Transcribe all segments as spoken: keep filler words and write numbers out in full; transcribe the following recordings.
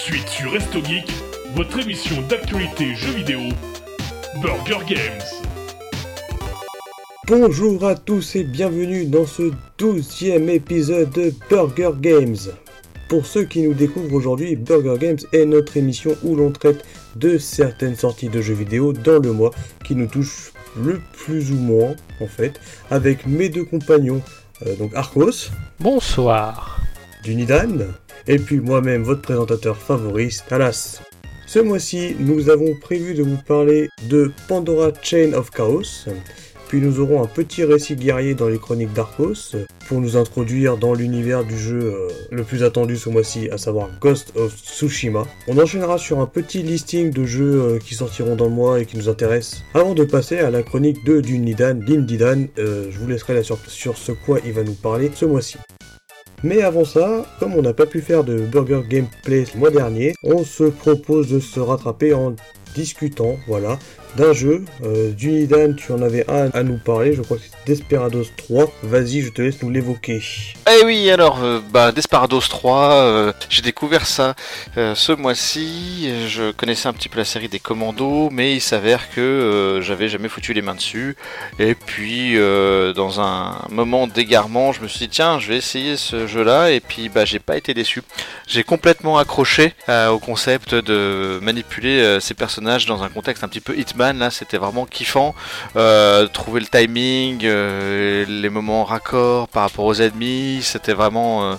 suite sur Resto Geek, votre émission d'actualité jeux vidéo, Burger Games. Bonjour à tous et bienvenue dans ce douzième épisode de Burger Games. Pour ceux qui nous découvrent aujourd'hui, Burger Games est notre émission où l'on traite de certaines sorties de jeux vidéo dans le mois qui nous touchent le plus ou moins en fait, avec mes deux compagnons, euh, donc Arcos. Bonsoir. Dunidan, et puis moi-même, votre présentateur favori, Talas. Ce mois-ci, nous avons prévu de vous parler de Pandora Chain of Chaos, puis nous aurons un petit récit guerrier dans les chroniques d'Arcos, pour nous introduire dans l'univers du jeu euh, le plus attendu ce mois-ci, à savoir Ghost of Tsushima. On enchaînera sur un petit listing de jeux euh, qui sortiront dans le mois et qui nous intéressent, avant de passer à la chronique de Dunidan, Dindidan. Euh, je vous laisserai la sur, sur ce quoi il va nous parler ce mois-ci. Mais avant ça, comme on n'a pas pu faire de Burger Gameplay le mois dernier, on se propose de se rattraper en discutant, voilà, d'un jeu. Euh, Dunidan, tu en avais un à nous parler, je crois que c'est Desperados trois. Vas-y, je te laisse nous l'évoquer. Eh oui, alors, euh, bah, Desperados trois, euh, j'ai découvert ça euh, ce mois-ci. Je connaissais un petit peu la série des Commandos, mais il s'avère que euh, j'avais jamais foutu les mains dessus. Et puis, euh, dans un moment d'égarement, je me suis dit, tiens, je vais essayer ce jeu-là. Et puis, bah, j'ai pas été déçu. J'ai complètement accroché euh, au concept de manipuler euh, ces personnages dans un contexte un petit peu Hitman. Là, c'était vraiment kiffant. Euh, trouver le timing, euh, les moments raccords par rapport aux ennemis, c'était vraiment euh,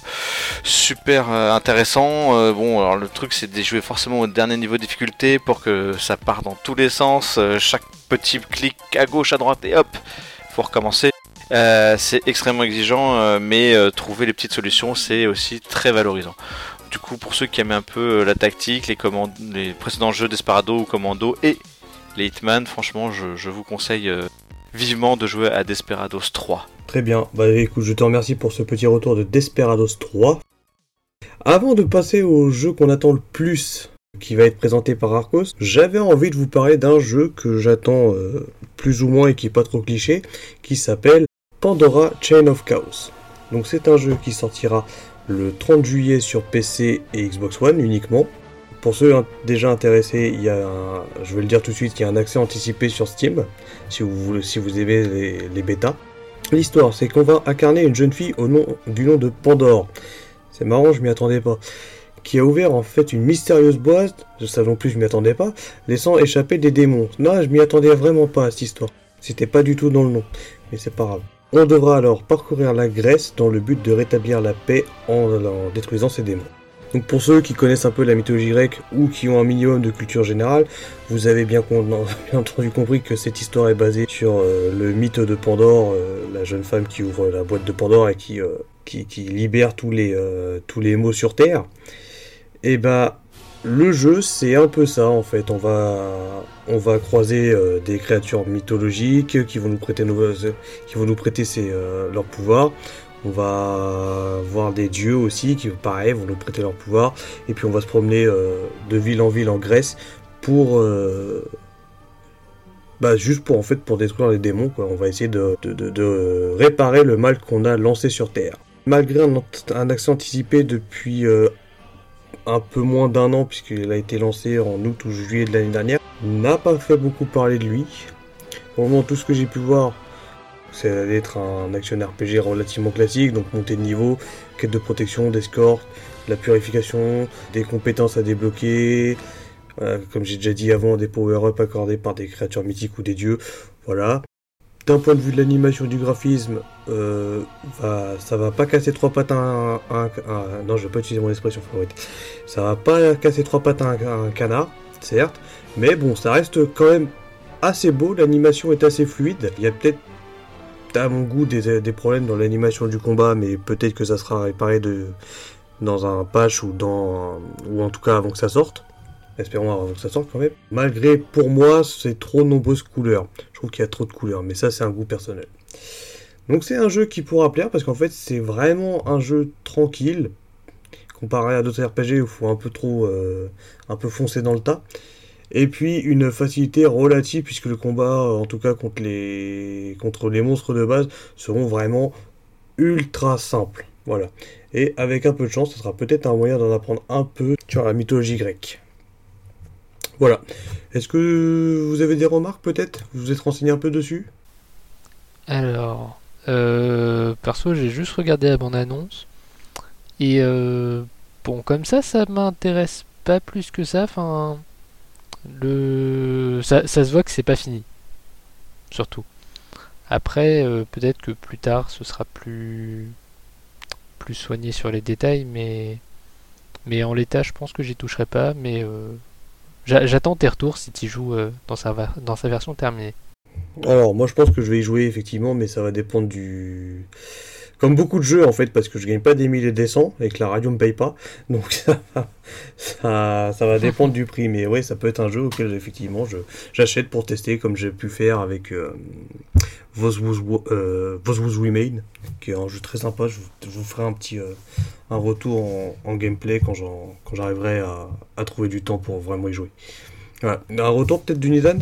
super euh, intéressant. Euh, bon, alors le truc, c'est de jouer forcément au dernier niveau de difficulté pour que ça parte dans tous les sens. Euh, chaque petit clic à gauche, à droite et hop, faut recommencer. Euh, c'est extrêmement exigeant, euh, mais euh, trouver les petites solutions, c'est aussi très valorisant. Du coup, pour ceux qui aiment un peu euh, la tactique, les, command- les précédents jeux Desperado ou Commando et les Hitman, franchement, je, je vous conseille euh, vivement de jouer à Desperados trois. Très bien, bah écoute, je te remercie pour ce petit retour de Desperados trois. Avant de passer au jeu qu'on attend le plus, qui va être présenté par Arcos, j'avais envie de vous parler d'un jeu que j'attends euh, plus ou moins et qui est pas trop cliché, qui s'appelle Pandora Chain of Chaos. Donc c'est un jeu qui sortira le trente juillet sur P C et Xbox One uniquement. Pour ceux déjà intéressés, il y a un, je vais le dire tout de suite, il y a un accès anticipé sur Steam, si vous, voulez, si vous aimez les, les bêtas. L'histoire, c'est qu'on va incarner une jeune fille au nom, du nom de Pandore. C'est marrant, je m'y attendais pas. Qui a ouvert en fait une mystérieuse boîte, je savais non plus, je m'y attendais pas, laissant échapper des démons. Non, je m'y attendais vraiment pas à cette histoire. C'était pas du tout dans le nom, mais c'est pas grave. On devra alors parcourir la Grèce dans le but de rétablir la paix en, en détruisant ces démons. Donc pour ceux qui connaissent un peu la mythologie grecque ou qui ont un minimum de culture générale, vous avez bien, con- bien entendu compris que cette histoire est basée sur euh, le mythe de Pandore, euh, la jeune femme qui ouvre la boîte de Pandore et qui, euh, qui, qui libère tous les, euh, tous les maux sur Terre. Et bah le jeu c'est un peu ça en fait, on va, on va croiser euh, des créatures mythologiques qui vont nous prêter, nos, qui vont nous prêter ses, euh, leurs pouvoirs. On va voir des dieux aussi qui, pareil, vont nous prêter leur pouvoir. Et puis on va se promener euh, de ville en ville en Grèce pour, euh, bah, juste pour en fait pour détruire les démons, quoi. On va essayer de, de, de, de réparer le mal qu'on a lancé sur Terre. Malgré un, un accès anticipé depuis euh, un peu moins d'un an, puisqu'il a été lancé en août ou juillet de l'année dernière, n'a pas fait beaucoup parler de lui. Pour le moment, tout ce que j'ai pu voir, c'est d'être un action R P G relativement classique, donc montée de niveau, quête de protection, d'escorte, de la purification, des compétences à débloquer, euh, comme j'ai déjà dit avant, des power-up accordés par des créatures mythiques ou des dieux, voilà. D'un point de vue de l'animation du graphisme, euh, va, ça va pas casser trois pattes à un, un, un... Non, je vais pas utiliser mon expression favorite. Ça va pas casser trois pattes à un, un canard, certes, mais bon, ça reste quand même assez beau, l'animation est assez fluide, il y a peut-être à mon goût des, des problèmes dans l'animation du combat, mais peut-être que ça sera réparé de, dans un patch ou, dans, ou en tout cas avant que ça sorte. Espérons avant que ça sorte quand même. Malgré, pour moi, c'est trop nombreuses couleurs. Je trouve qu'il y a trop de couleurs, mais ça c'est un goût personnel. Donc c'est un jeu qui pourra plaire, parce qu'en fait c'est vraiment un jeu tranquille, comparé à d'autres R P G où il faut un peu trop, euh, un peu foncer dans le tas. Et puis une facilité relative, puisque le combat, en tout cas contre les, contre les monstres de base, seront vraiment ultra simples. Voilà. Et avec un peu de chance, ce sera peut-être un moyen d'en apprendre un peu sur la mythologie grecque. Voilà. Est-ce que vous avez des remarques peut-être? Vous vous êtes renseigné un peu dessus? Alors, euh, perso, j'ai juste regardé la bande-annonce. Et euh, bon, comme ça, ça m'intéresse pas plus que ça. Enfin, le... ça, ça se voit que c'est pas fini. Surtout. Après, euh, peut-être que plus tard, ce sera plus... plus soigné sur les détails, mais... Mais en l'état, je pense que j'y toucherai pas, mais... Euh... J'attends tes retours si tu joues euh, dans, sa va- dans sa version terminée. Alors, moi je pense que je vais y jouer effectivement, mais ça va dépendre du... Comme beaucoup de jeux en fait, parce que je gagne pas des milliers des cents et que la radio me paye pas, donc ça, va- ça, ça va dépendre du prix. Mais ouais, ça peut être un jeu auquel effectivement je, j'achète pour tester, comme j'ai pu faire avec euh, Those Who euh, Those Who Remain, qui est un jeu très sympa. Je, vous- je vous ferai un petit euh, un retour en, en gameplay quand, j'en- quand j'arriverai à, à trouver du temps pour vraiment y jouer. Voilà. Un retour peut-être du Nidan?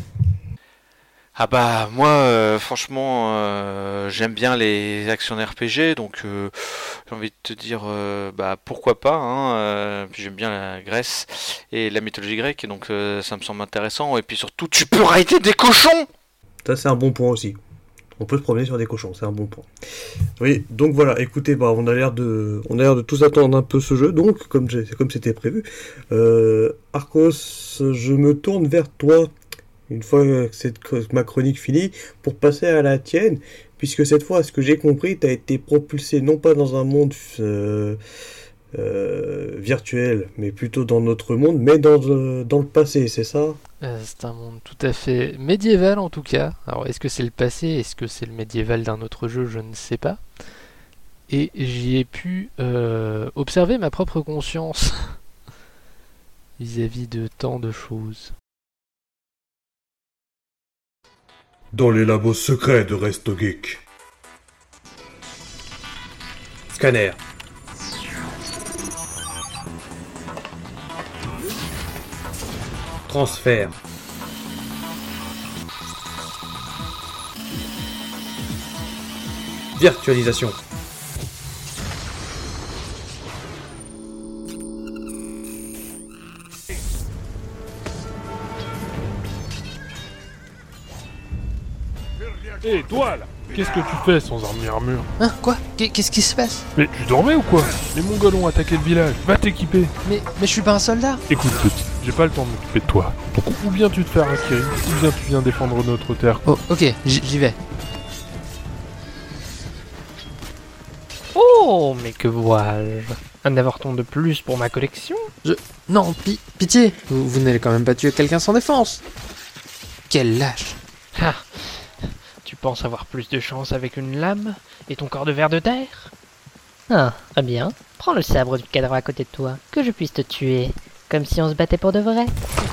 Ah bah moi euh, franchement euh, j'aime bien les actions R P G donc euh, j'ai envie de te dire euh, bah pourquoi pas hein, euh, puis j'aime bien la Grèce et la mythologie grecque donc euh, ça me semble intéressant et puis surtout tu peux rider des cochons. Ça c'est un bon point aussi. On peut se promener sur des cochons, c'est un bon point. Oui, donc voilà, écoutez, bah, on a l'air de, on a l'air de tous attendre un peu ce jeu, donc comme j'ai, comme c'était prévu. Euh, Arcos, je me tourne vers toi, une fois que cette, que ma chronique finie, pour passer à la tienne, puisque cette fois, à ce que j'ai compris, tu as été propulsé non pas dans un monde euh, euh, virtuel, mais plutôt dans notre monde, mais dans, euh, dans le passé, c'est ça? Euh, c'est un monde tout à fait médiéval en tout cas. Alors est-ce que c'est le passé, est-ce que c'est le médiéval d'un autre jeu, je ne sais pas. Et j'y ai pu euh, observer ma propre conscience vis-à-vis de tant de choses. Dans les labos secrets de Resto Geek. Scanner. Transfert. Virtualisation. Hé, toi là, qu'est-ce que tu fais sans arme ni armure? Hein, quoi? Qu'est-ce qui se passe? Mais tu dormais ou quoi? Les Mongols ont attaqué le village, va t'équiper. Mais, mais je suis pas un soldat. Écoute petit, j'ai pas le temps de m'occuper de toi. Donc ou bien tu te fais harakiri, ou bien tu viens défendre notre terre. Oh, ok, j- j'y vais. Oh, mais que vois-je? Un avorton de plus pour ma collection? Je... Non, pi- pitié. Vous, vous n'allez quand même pas tuer quelqu'un sans défense. Quel lâche. Ah, tu penses avoir plus de chance avec une lame et ton corps de ver de terre? Ah, très bien. Prends le sabre du cadavre à côté de toi, que je puisse te tuer, comme si on se battait pour de vrai.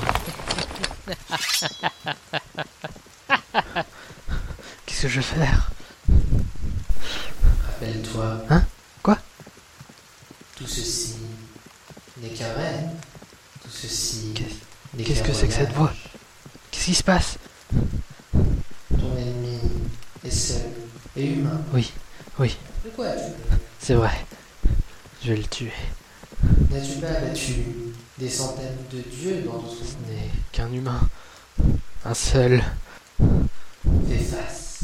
Qu'est-ce que je vais faire? Rappelle-toi. Hein? Quoi? Tout ceci n'est qu'un rêve. Tout ceci n'est Qu'est-ce qu'un que c'est que cette voyage. voix? Qu'est-ce qui se passe? Ton ennemi est seul et humain. Oui, oui, De quoi as-tu peur? c'est vrai. Je vais le tuer. N'as-tu pas battu des centaines de dieux dans ton Ce monde? n'est qu'un humain. Un seul. Fais face.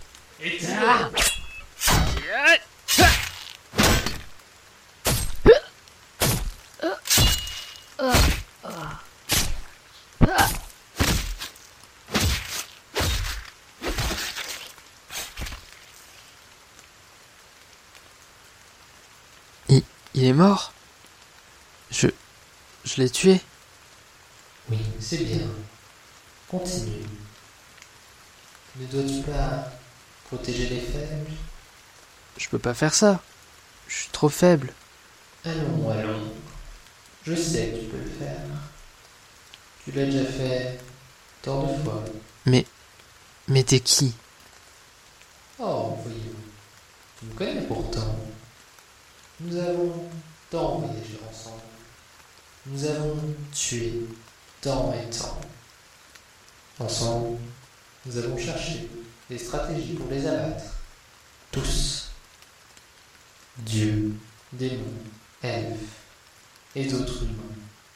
Il, il est mort? Je... Je l'ai tué? Oui, c'est bien. Continue. Ne dois-tu pas protéger les faibles? Je peux pas faire ça. Je suis trop faible. Allons, allons. Je sais que tu peux le faire. Tu l'as déjà fait tant de fois. Mais... Mais t'es qui? Oh, voyons. Tu me connais pourtant. Nous avons tant voyagé ensemble. Nous avons tué tant et tant. Ensemble, nous avons cherché des stratégies pour les abattre. Tous. Dieux, démons, elfes et d'autres humains.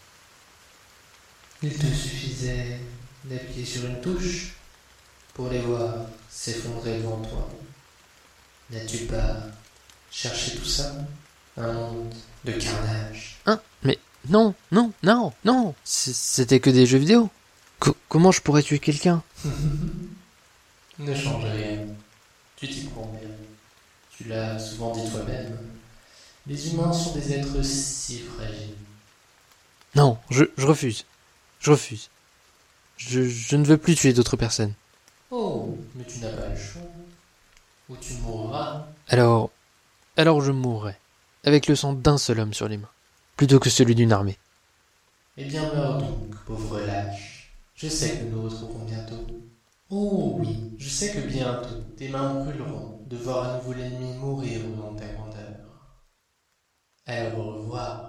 Il te suffisait d'appuyer sur une touche pour les voir s'effondrer devant toi. N'as-tu pas cherché tout ça? Un monde de carnage. Hein? Mais non, non, non, non. C- C'était que des jeux vidéo. Co- comment je pourrais tuer quelqu'un? Ne change rien. Tu t'y prends bien. Tu l'as souvent dit toi-même. Les humains sont des êtres si fragiles. Non, je, je refuse. Je refuse. Je, je ne veux plus tuer d'autres personnes. Oh, mais tu n'as pas le choix. Ou tu mourras. Alors, alors je mourrai. Avec le sang d'un seul homme sur les mains. Plutôt que celui d'une armée. Eh bien, meurs donc, pauvre lâche. Je sais que nous nous retrouverons bientôt. Oh oui, je sais que bientôt, tes mains brûleront de voir à nouveau l'ennemi mourir au nom de ta grandeur. Alors au revoir.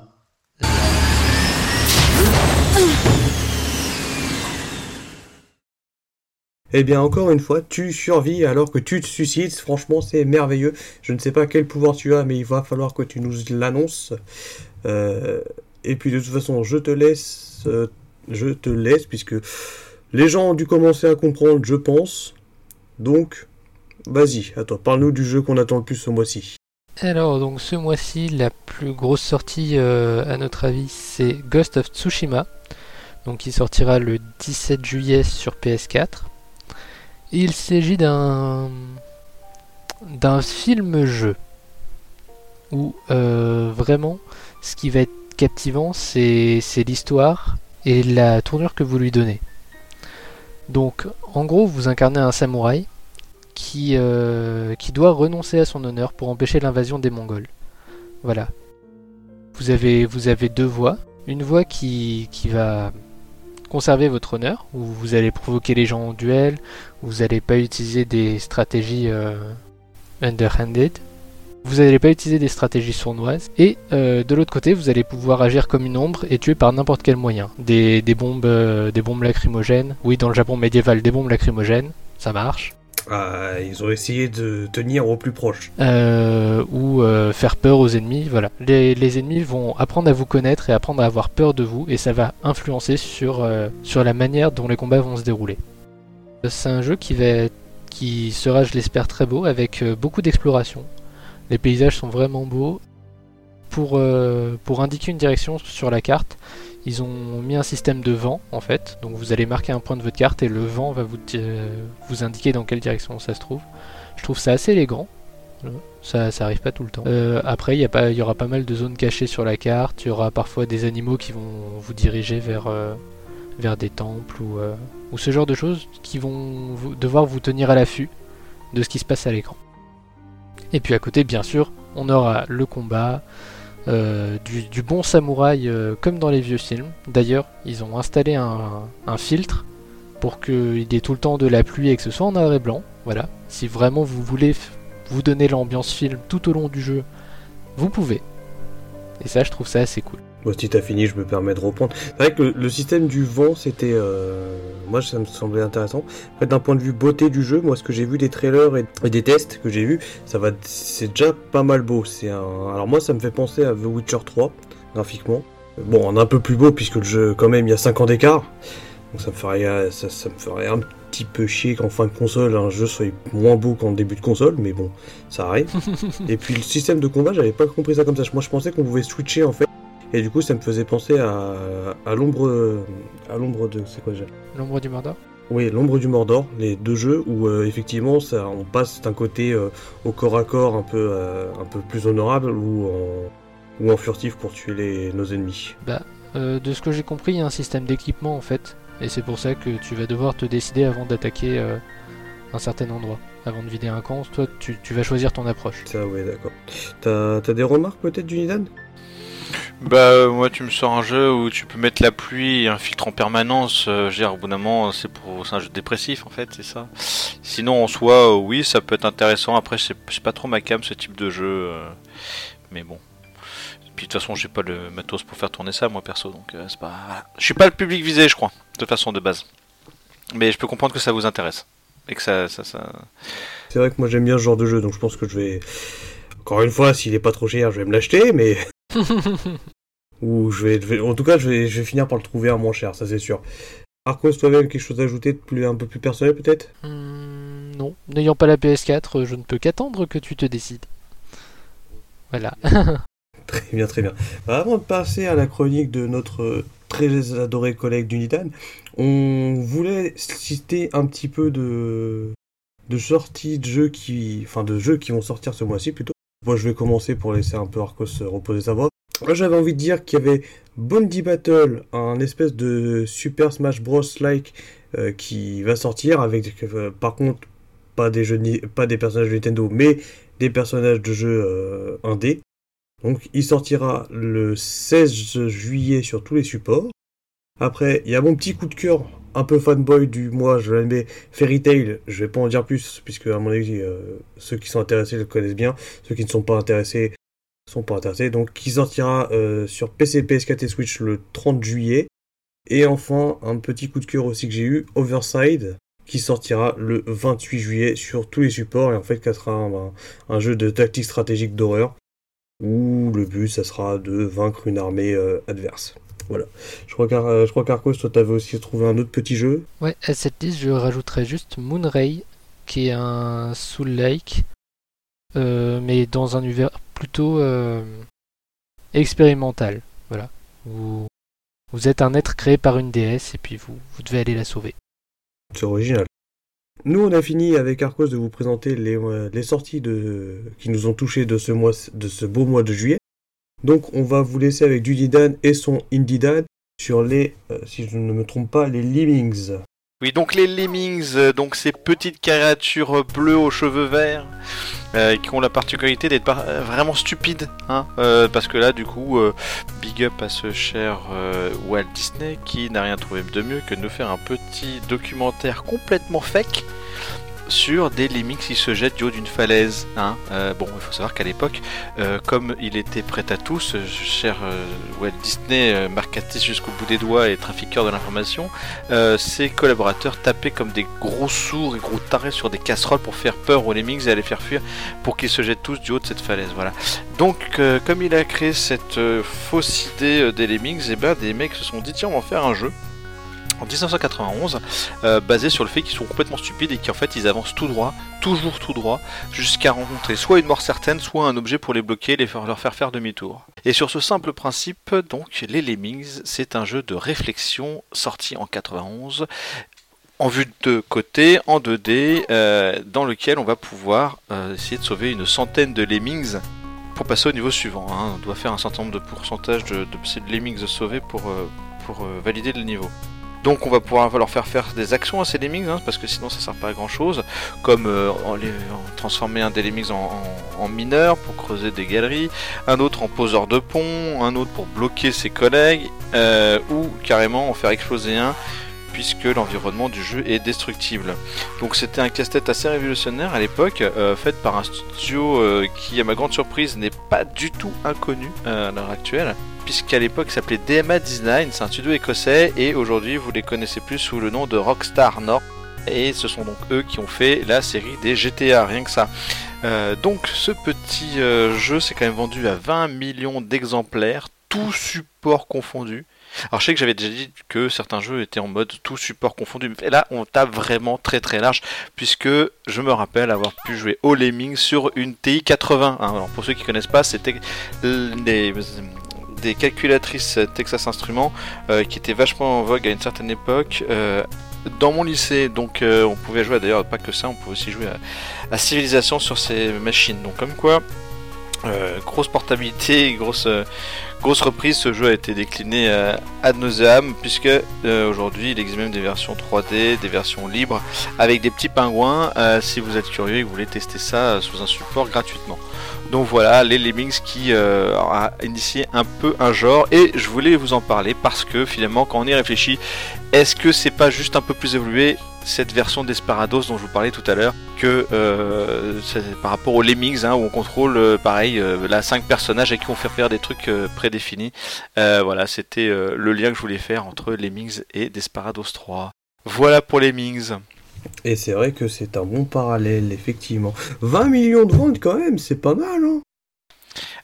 Eh bien, encore une fois, tu survis alors que tu te suicides. Franchement, c'est merveilleux. Je ne sais pas quel pouvoir tu as, mais il va falloir que tu nous l'annonces. Euh, et puis, de toute façon, je te laisse. Euh, je te laisse, puisque les gens ont dû commencer à comprendre, je pense. Donc, vas-y, à toi. Parle-nous du jeu qu'on attend le plus ce mois-ci. Alors, donc ce mois-ci, la plus grosse sortie, euh, à notre avis, c'est Ghost of Tsushima. Donc, il sortira le dix-sept juillet sur P S quatre. Il s'agit d'un d'un film-jeu où euh, vraiment ce qui va être captivant, c'est c'est l'histoire et la tournure que vous lui donnez. Donc en gros, vous incarnez un samouraï qui, euh, qui doit renoncer à son honneur pour empêcher l'invasion des Mongols. Voilà. Vous avez, vous avez deux voies. Une voie qui, qui va conserver votre honneur, où vous allez provoquer les gens en duel, où vous n'allez pas utiliser des stratégies euh, underhanded, vous n'allez pas utiliser des stratégies sournoises, et euh, de l'autre côté, vous allez pouvoir agir comme une ombre et tuer par n'importe quel moyen. Des, des bombes, euh, des bombes lacrymogènes, oui, dans le Japon médiéval, des bombes lacrymogènes, ça marche. Ah, ils ont essayé de tenir au plus proche. Euh, ou euh, faire peur aux ennemis, voilà. Les, les ennemis vont apprendre à vous connaître et apprendre à avoir peur de vous, et ça va influencer sur, euh, sur la manière dont les combats vont se dérouler. C'est un jeu qui, va être, qui sera, je l'espère, très beau, avec euh, beaucoup d'exploration. Les paysages sont vraiment beaux. Pour, euh, pour indiquer une direction sur la carte, ils ont mis un système de vent en fait, donc vous allez marquer un point de votre carte et le vent va vous, euh, vous indiquer dans quelle direction ça se trouve. Je trouve ça assez élégant, ça, ça arrive pas tout le temps. Euh, après il y, a pas, y aura pas mal de zones cachées sur la carte, il y aura parfois des animaux qui vont vous diriger vers, euh, vers des temples ou, euh, ou ce genre de choses qui vont vous, devoir vous tenir à l'affût de ce qui se passe à l'écran. Et puis à côté bien sûr on aura le combat, Euh, du, du bon samouraï euh, comme dans les vieux films. D'ailleurs, ils ont installé un, un filtre pour qu'il y ait tout le temps de la pluie et que ce soit en noir et blanc. Voilà. Si vraiment vous voulez f- vous donner l'ambiance film tout au long du jeu, vous pouvez. Et ça, je trouve ça assez cool. Bon, si t'as fini, je me permets de reprendre. C'est vrai que le, le système du vent, c'était... Euh... Moi, ça me semblait intéressant. Après, d'un point de vue beauté du jeu, moi, ce que j'ai vu des trailers et, et des tests que j'ai vus, ça va, c'est déjà pas mal beau. C'est un... Alors moi, ça me fait penser à The Witcher trois, graphiquement. Bon, un peu plus beau, puisque le jeu, quand même, il y a cinq ans d'écart. Donc ça me ferait, ça, ça me ferait un petit peu chier qu'en fin de console, un jeu soit moins beau qu'en début de console, mais bon, ça arrive. Et puis, le système de combat, j'avais pas compris ça comme ça. Moi, je pensais qu'on pouvait switcher, en fait. Et du coup, ça me faisait penser à, à l'ombre, à l'ombre de, c'est quoi déjà ? L'ombre du Mordor ? Oui, l'ombre du Mordor, les deux jeux où euh, effectivement, ça, on passe d'un côté euh, au corps à corps un peu, euh, un peu plus honorable ou en, ou en furtif pour tuer les, nos ennemis. Bah, euh, de ce que j'ai compris, il y a un système d'équipement en fait, et c'est pour ça que tu vas devoir te décider avant d'attaquer euh, un certain endroit. Avant de vider un camp, toi, tu, tu vas choisir ton approche. Ça, ouais, d'accord. T'as, t'as des remarques peut-être, Junidan ? Bah euh, moi tu me sors un jeu où tu peux mettre la pluie et un filtre en permanence, euh, je veux dire au bout d'un moment c'est pour c'est un jeu dépressif en fait, c'est ça. Sinon en soi euh, oui ça peut être intéressant, après c'est, c'est pas trop ma cam ce type de jeu, euh, mais bon. Puis de toute façon j'ai pas le matos pour faire tourner ça moi perso, donc euh, c'est pas. Voilà. Je suis pas le public visé je crois, de toute façon de base. Mais je peux comprendre que ça vous intéresse. Et que ça, ça, ça... C'est vrai que moi j'aime bien ce genre de jeu, donc je pense que je vais... Encore une fois, s'il est pas trop cher, je vais me l'acheter, mais... Ou je vais... En tout cas, je vais, je vais finir par le trouver à moins cher, ça c'est sûr. Arcos, toi-même, quelque chose à ajouter de plus, un peu plus personnel, peut-être? Hmm, non, n'ayant pas la P S quatre, je ne peux qu'attendre que tu te décides. Voilà. Très bien, très bien. Bah, avant de passer à la chronique de notre euh, très adoré collègue d'Unidan, on voulait citer un petit peu de, de sorties de jeux qui... Enfin, de jeux qui vont sortir ce mois-ci, plutôt. Moi, je vais commencer pour laisser un peu Arcos reposer sa voix. Moi, j'avais envie de dire qu'il y avait Bounty Battle, un espèce de Super Smash Bros-like euh, qui va sortir, avec, euh, par contre, pas des, jeux, pas des personnages de Nintendo, mais des personnages de jeux euh, indés. Donc, il sortira le seize juillet sur tous les supports. Après, il y a mon petit coup de cœur, un peu fanboy du mois, je l'aimais, Fairy Tail. Je vais pas en dire plus, puisque à mon avis, euh, ceux qui sont intéressés le connaissent bien. Ceux qui ne sont pas intéressés sont pas intéressés. Donc, qui sortira euh, sur P C, P S quatre et Switch le trente juillet. Et enfin, un petit coup de cœur aussi que j'ai eu, Overside, qui sortira le vingt-huit juillet sur tous les supports. Et en fait, ça sera un, un jeu de tactique stratégique d'horreur, où le but, ça sera de vaincre une armée euh, adverse. Voilà. Je crois, qu'Ar- euh, je crois qu'Arcos, toi, t'avais aussi trouvé un autre petit jeu. Ouais, à cette liste, je rajouterais juste Moonray, qui est un Soul-like, euh, mais dans un univers plutôt euh, expérimental. Voilà. Vous, vous êtes un être créé par une déesse, et puis vous, vous devez aller la sauver. C'est original. Nous, on a fini avec Arcos de vous présenter les, euh, les sorties de, qui nous ont touchés de ce, mois, de ce beau mois de juillet. Donc, on va vous laisser avec Dudidan et son Indidan sur les, euh, si je ne me trompe pas, les Lemmings. Oui, donc les Lemmings, euh, donc ces petites créatures bleues aux cheveux verts, euh, qui ont la particularité d'être par- euh, vraiment stupides, hein, euh, parce que là, du coup, euh, big up à ce cher euh, Walt Disney qui n'a rien trouvé de mieux que de nous faire un petit documentaire complètement fake sur des lemmings qui se jettent du haut d'une falaise. Hein. Euh, bon, il faut savoir qu'à l'époque, euh, comme il était prêt à tout, ce cher euh, Walt Disney, euh, marketing jusqu'au bout des doigts et trafiqueur de l'information, euh, ses collaborateurs tapaient comme des gros sourds et gros tarés sur des casseroles pour faire peur aux lemmings et à les faire fuir pour qu'ils se jettent tous du haut de cette falaise. Voilà. Donc, euh, comme il a créé cette euh, fausse idée euh, des lemmings, et ben, des mecs se sont dit tiens, on va en faire un jeu. En dix-neuf cent quatre-vingt-onze, euh, basé sur le fait qu'ils sont complètement stupides et qu'en fait ils avancent tout droit, toujours tout droit, jusqu'à rencontrer soit une mort certaine, soit un objet pour les bloquer et les faire, leur faire faire demi-tour. Et sur ce simple principe, donc, les Lemmings, c'est un jeu de réflexion sorti en quatre-vingt-onze, en vue de côté, en deux D, euh, dans lequel on va pouvoir euh, essayer de sauver une centaine de Lemmings pour passer au niveau suivant. Hein. On doit faire un certain nombre de pourcentages de, de, de Lemmings sauvés pour, euh, pour euh, valider le niveau. Donc on va pouvoir leur faire faire des actions à ces lemmings, hein, parce que sinon ça sert pas à grand chose, comme euh, en les, en transformer un des lemmings en, en, en mineur pour creuser des galeries, un autre en poseur de pont, un autre pour bloquer ses collègues, euh, ou carrément en faire exploser un, puisque l'environnement du jeu est destructible. Donc c'était un casse-tête assez révolutionnaire à l'époque, euh, fait par un studio euh, qui, à ma grande surprise, n'est pas du tout inconnu euh, à l'heure actuelle, puisqu'à l'époque ça s'appelait D M A dix-neuf, c'est un studio écossais, et aujourd'hui vous les connaissez plus sous le nom de Rockstar North, et ce sont donc eux qui ont fait la série des G T A, rien que ça. Euh, donc ce petit euh, jeu s'est quand même vendu à vingt millions d'exemplaires, tout support confondu. Alors je sais que j'avais déjà dit que certains jeux étaient en mode tout support confondu, mais là on tape vraiment très très large, puisque je me rappelle avoir pu jouer au Lemmings sur une T I quatre-vingts. Hein. Alors pour ceux qui connaissent pas, c'était des, des calculatrices Texas Instruments euh, qui étaient vachement en vogue à une certaine époque. Euh, dans mon lycée, donc euh, on pouvait jouer, d'ailleurs pas que ça, on pouvait aussi jouer à, à Civilization sur ces machines. Donc comme quoi, euh, grosse portabilité, grosse... Euh, Grosse reprise, ce jeu a été décliné euh, ad nauseam, puisque euh, aujourd'hui il existe même des versions trois D, des versions libres, avec des petits pingouins, euh, si vous êtes curieux et que vous voulez tester ça euh, sous un support gratuitement. Donc voilà, les Lemmings qui euh, a initié un peu un genre, et je voulais vous en parler parce que finalement quand on y réfléchit, est-ce que c'est pas juste un peu plus évolué cette version Desperados dont je vous parlais tout à l'heure, que euh, par rapport aux Lemmings, hein, où on contrôle euh, pareil euh, là cinq personnages et qui vont faire faire des trucs euh, prédéfinis. Euh, voilà, c'était euh, le lien que je voulais faire entre Lemmings et Desperados trois. Voilà pour Lemmings. Et c'est vrai que c'est un bon parallèle, effectivement. vingt millions de ventes quand même, c'est pas mal, hein.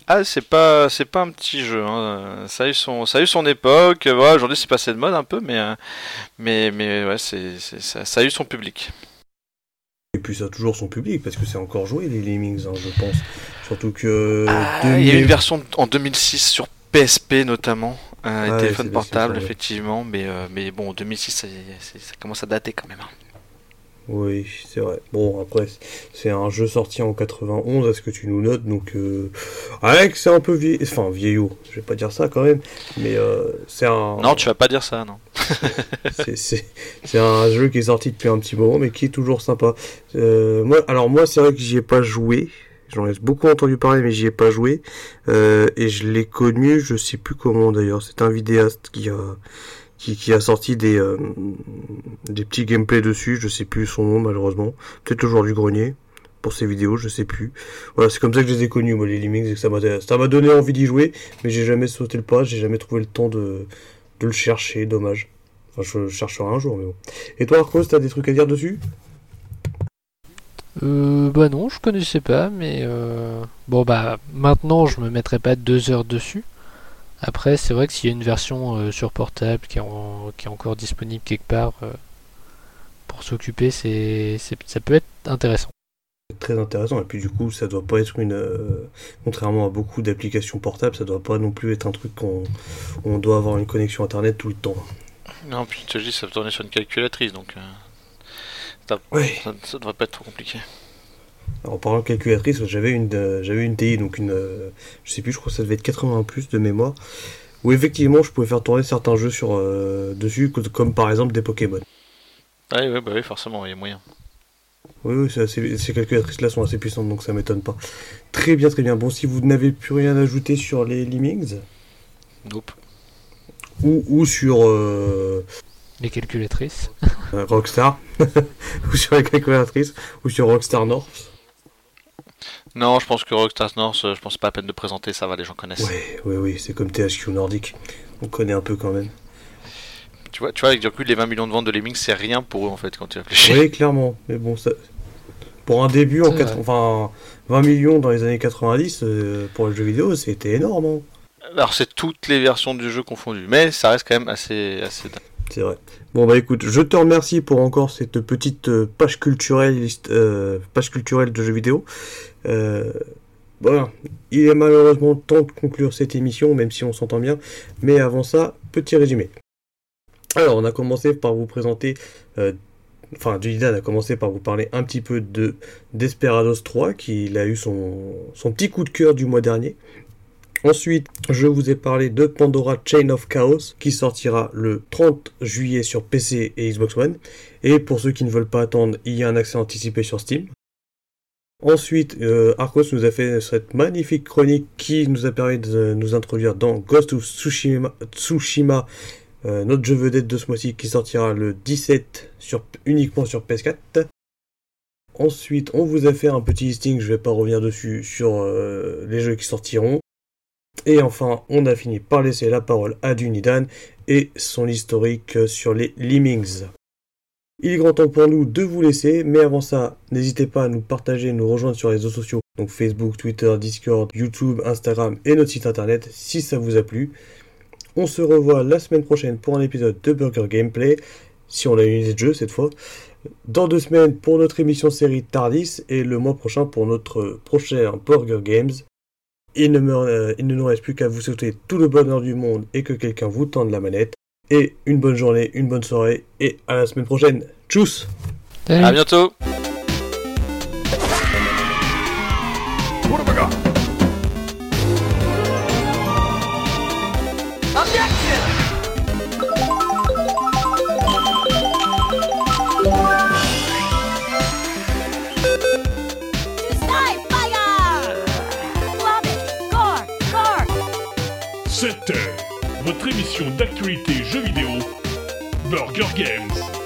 Ah, c'est pas, c'est pas un petit jeu. Hein. Ça a eu son, ça a eu son époque. Voilà, aujourd'hui, c'est passé de mode un peu, mais, euh, mais, mais ouais, c'est, c'est, ça, ça a eu son public. Et puis ça a toujours son public, parce que c'est encore joué les Lemmings, hein, je pense. Surtout que... Ah, deux mille... Il y a eu une version en deux mille six sur P S P notamment, euh, et Ah, téléphone ouais, portable, ça, ouais. effectivement. Mais, euh, mais bon, deux mille six, ça, ça, ça commence à dater quand même. Hein. Oui, c'est vrai. Bon, après, c'est un jeu sorti en quatre-vingt-onze, à ce que tu nous notes, donc... Euh... Ouais, que c'est un peu vieillot... Enfin, vieillot, je vais pas dire ça quand même, mais euh, c'est un... Non, tu vas pas dire ça, non. c'est, c'est, c'est un jeu qui est sorti depuis un petit moment, mais qui est toujours sympa. Euh, moi, alors moi, c'est vrai que j'y ai pas joué. J'en ai beaucoup entendu parler, mais j'y ai pas joué. Euh, et je l'ai connu, je sais plus comment d'ailleurs. C'est un vidéaste qui a... Qui, qui a sorti des, euh, des petits gameplays dessus, je sais plus son nom malheureusement, peut-être le joueur du grenier, pour ses vidéos, je sais plus. Voilà, c'est comme ça que je les ai connus, moi, les Lemmings, et que ça m'a, ça m'a donné envie d'y jouer, mais j'ai jamais sauté le pas, j'ai jamais trouvé le temps de, de le chercher, dommage. Enfin, je le chercherai un jour, mais bon. Et toi, Arcos, t'as des trucs à dire dessus ? Euh, bah non, je connaissais pas, mais euh... bon bah maintenant je me mettrai pas deux heures dessus. Après, c'est vrai que s'il y a une version euh, sur portable qui est, en, qui est encore disponible quelque part euh, pour s'occuper, c'est, c'est, ça peut être intéressant. C'est très intéressant, et puis du coup, ça doit pas être une... Euh, contrairement à beaucoup d'applications portables, ça doit pas non plus être un truc qu'on on doit avoir une connexion internet tout le temps. Non, puis je te dis, ça peut tourner sur une calculatrice, donc euh, ça, ouais. ça, ça devrait pas être trop compliqué. Alors, en parlant de calculatrice, j'avais une, euh, j'avais une T I, donc une, euh, je sais plus, je crois que ça devait être quatre-vingts plus de mémoire, où effectivement je pouvais faire tourner certains jeux sur euh, dessus, comme par exemple des Pokémon. Ah oui, bah oui, forcément, il y a moyen. Oui, oui, c'est assez, ces calculatrices-là sont assez puissantes, donc ça m'étonne pas. Très bien, très bien. Bon, si vous n'avez plus rien à ajouter sur les Lemmings, nope. ou, ou sur euh, les calculatrices, euh, Rockstar, ou sur les calculatrices, ou sur Rockstar North. Non, je pense que Rockstar North, je pense pas à peine de présenter, ça va, les gens connaissent. Oui, oui, oui, c'est comme T H Q Nordic. On connaît un peu quand même. Tu vois, tu vois avec du recul, les vingt millions de ventes de Lemmings, c'est rien pour eux en fait quand tu réfléchis. Oui, clairement. Mais bon, ça... pour un début en quatre... enfin, vingt millions dans les années quatre-vingt-dix, euh, pour le jeu vidéo, c'était énorme. Hein. Alors, c'est toutes les versions du jeu confondues, mais ça reste quand même assez. assez... C'est vrai. Bon, bah écoute, je te remercie pour encore cette petite page culturelle, euh, page culturelle de jeux vidéo. Euh, voilà, il est malheureusement temps de conclure cette émission, même si on s'entend bien. Mais avant ça, petit résumé. Alors, on a commencé par vous présenter, euh, enfin, Julidan a commencé par vous parler un petit peu de Desperados trois, qui a eu son, son petit coup de cœur du mois dernier. Ensuite, je vous ai parlé de Pandora Chain of Chaos, qui sortira le trente juillet sur P C et Xbox One. Et pour ceux qui ne veulent pas attendre, il y a un accès anticipé sur Steam. Ensuite, euh, Arcos nous a fait cette magnifique chronique qui nous a permis de nous introduire dans Ghost of Tsushima, Tsushima euh, notre jeu vedette de ce mois-ci, qui sortira le dix-sept sur, uniquement sur P S quatre. Ensuite, on vous a fait un petit listing, je ne vais pas revenir dessus, sur euh, les jeux qui sortiront. Et enfin, on a fini par laisser la parole à Dunidan et son historique sur les Lemmings. Il est grand temps pour nous de vous laisser, mais avant ça, n'hésitez pas à nous partager, nous rejoindre sur les réseaux sociaux, donc Facebook, Twitter, Discord, YouTube, Instagram et notre site internet si ça vous a plu. On se revoit la semaine prochaine pour un épisode de Burger Gameplay, si on a une idée de jeu cette fois. Dans deux semaines pour notre émission série Tardis et le mois prochain pour notre prochain Burger Games. Il ne, me, euh, il ne nous reste plus qu'à vous souhaiter tout le bonheur du monde et que quelqu'un vous tende la manette. Et une bonne journée, une bonne soirée et à la semaine prochaine. Tchuss! Salut. À bientôt! C'était votre émission d'actualité jeux vidéo Burger Games.